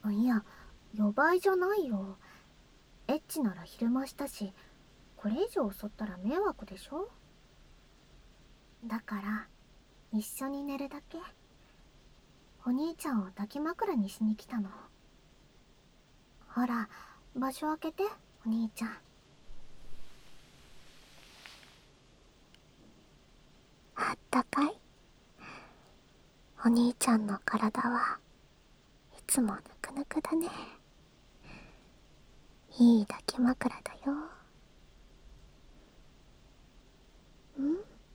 いや、予売じゃないよ。エッチなら昼間したし、これ以上襲ったら迷惑でしょ。だから、一緒に寝るだけ。お兄ちゃんを抱き枕にしに来たの。ほら、場所開けて、お兄ちゃん。あったかい？お兄ちゃんの体はいつもぬくぬくだね。いい抱き枕だよ。ん？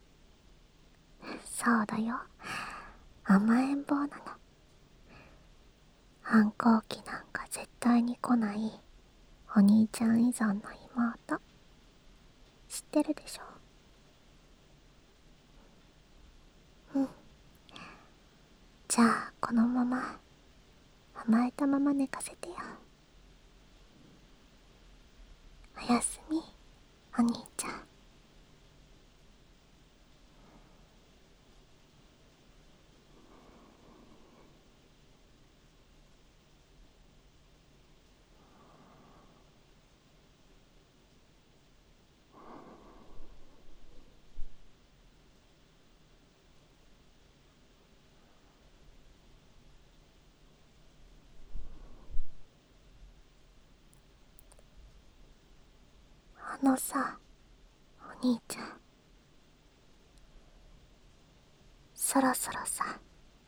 そうだよ。甘えん坊なの。反抗期なんか絶対に来ないお兄ちゃん依存の妹。知ってるでしょ？うん。じゃあこのまま甘えたまま寝かせてよ。おやすみ、お兄ちゃん。あのさ、お兄ちゃん。そろそろさ、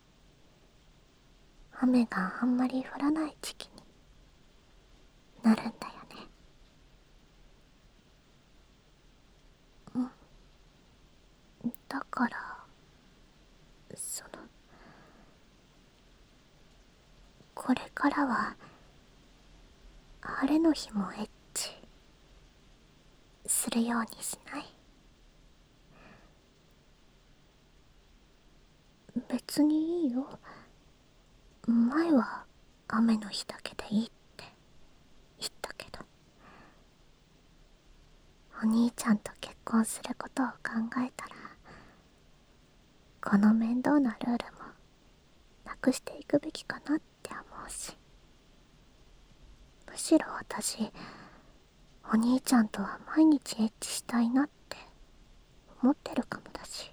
雨があんまり降らない時期になるんだよね。だから、これからは晴れの日もエッチするようにしない？別にいいよ。前は雨の日だけでいいって言ったけど、お兄ちゃんと結婚することを考えたら、この面倒なルールもなくしていくべきかなって思うし、むしろ私、お兄ちゃんとは毎日エッチしたいなって思ってるかもだし。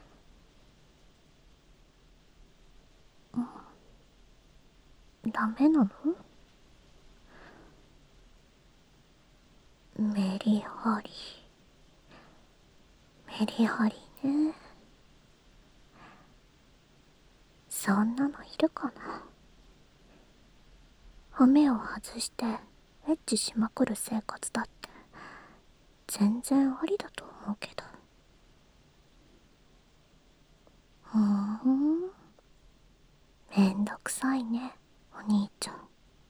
ダメなの？メリハリ、メリハリね。そんなのいるかな。羽目を外してエッチしまくる生活だって全然ありだと思うけど。ふーん、めんどくさいね、お兄ちゃん。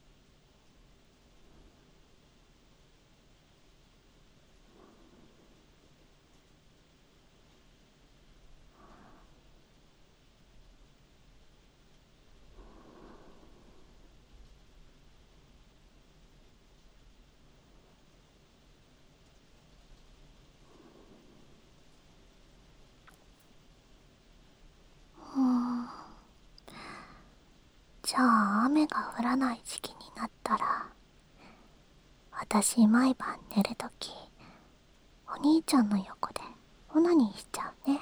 うーん、じゃあ雨が降らない時期になったら、私毎晩寝るときお兄ちゃんの横でオナニーしちゃうね。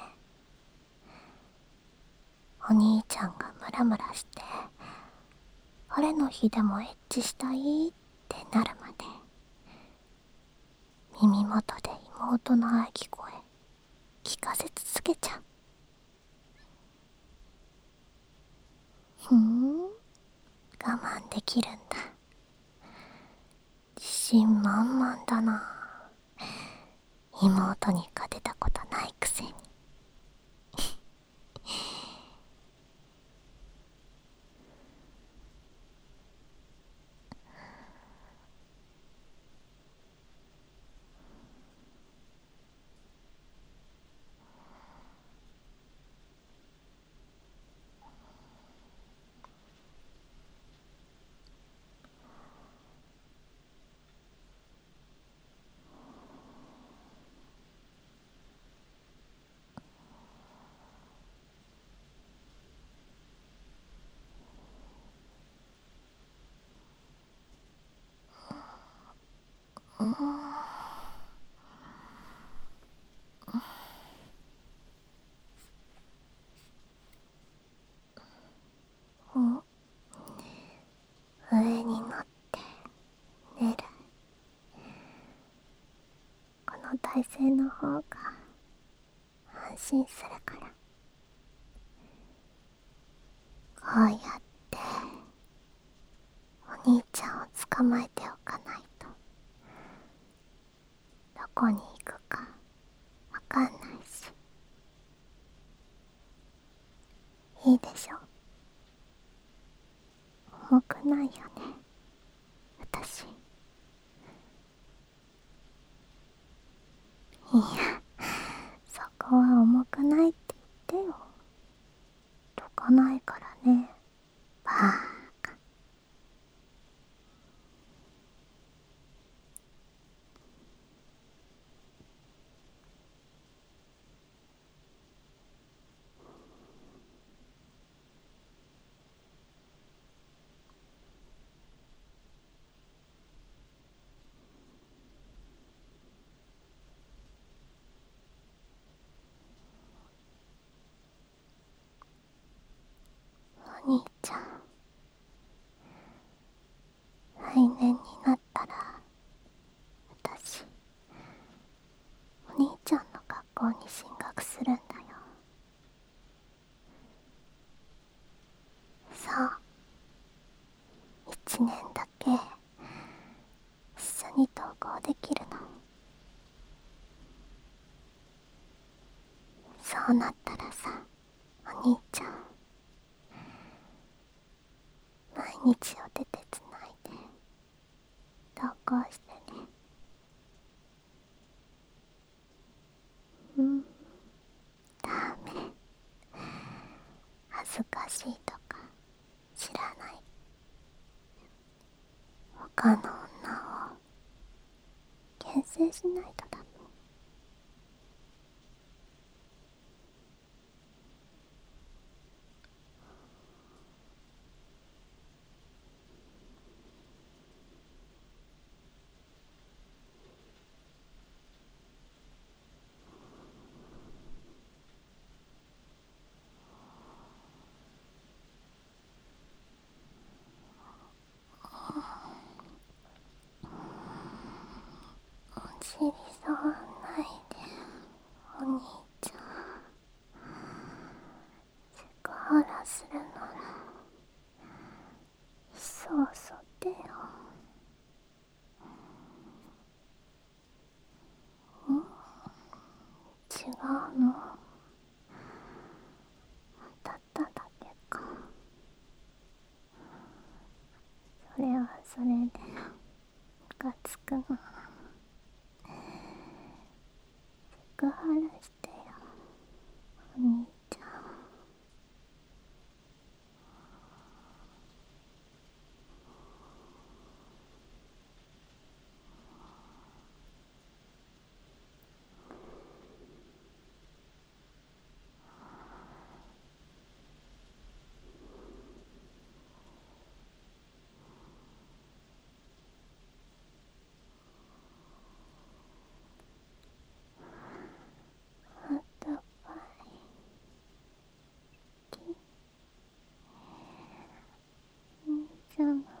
お兄ちゃんがムラムラして晴れの日でもエッチしたいってなるまで耳元で妹の喘ぎ声聞かせ続けちゃう。ふーん、我慢できるんだ。自信満々だな。妹に勝てたことないくせに。 上に乗って寝る。この体勢の方が安心するから。こうやってお兄ちゃんを捕まえておかないとどこに行くかわかんないし。いいでしょ。重くないよね、私。いや、そこは重くないって言ってよ。どかないからね、バーカ。お兄ちゃん、来年になったら私お兄ちゃんの学校に進学するんだよ。そう、1年だけ一緒に登校できるの。そうなったらさ、お兄ちゃん、毎日お手手つないで登校してね。ダメ。恥ずかしいとか知らない。他の女を牽制しないとダメ。お尻触んないで、お兄ちゃん。セクハラするならいっそ襲ってよ。違うの、当たっただけか。それはそれでムカつくの。セクハラしてよ、お兄ちゃん。あったかい。お兄ちゃんが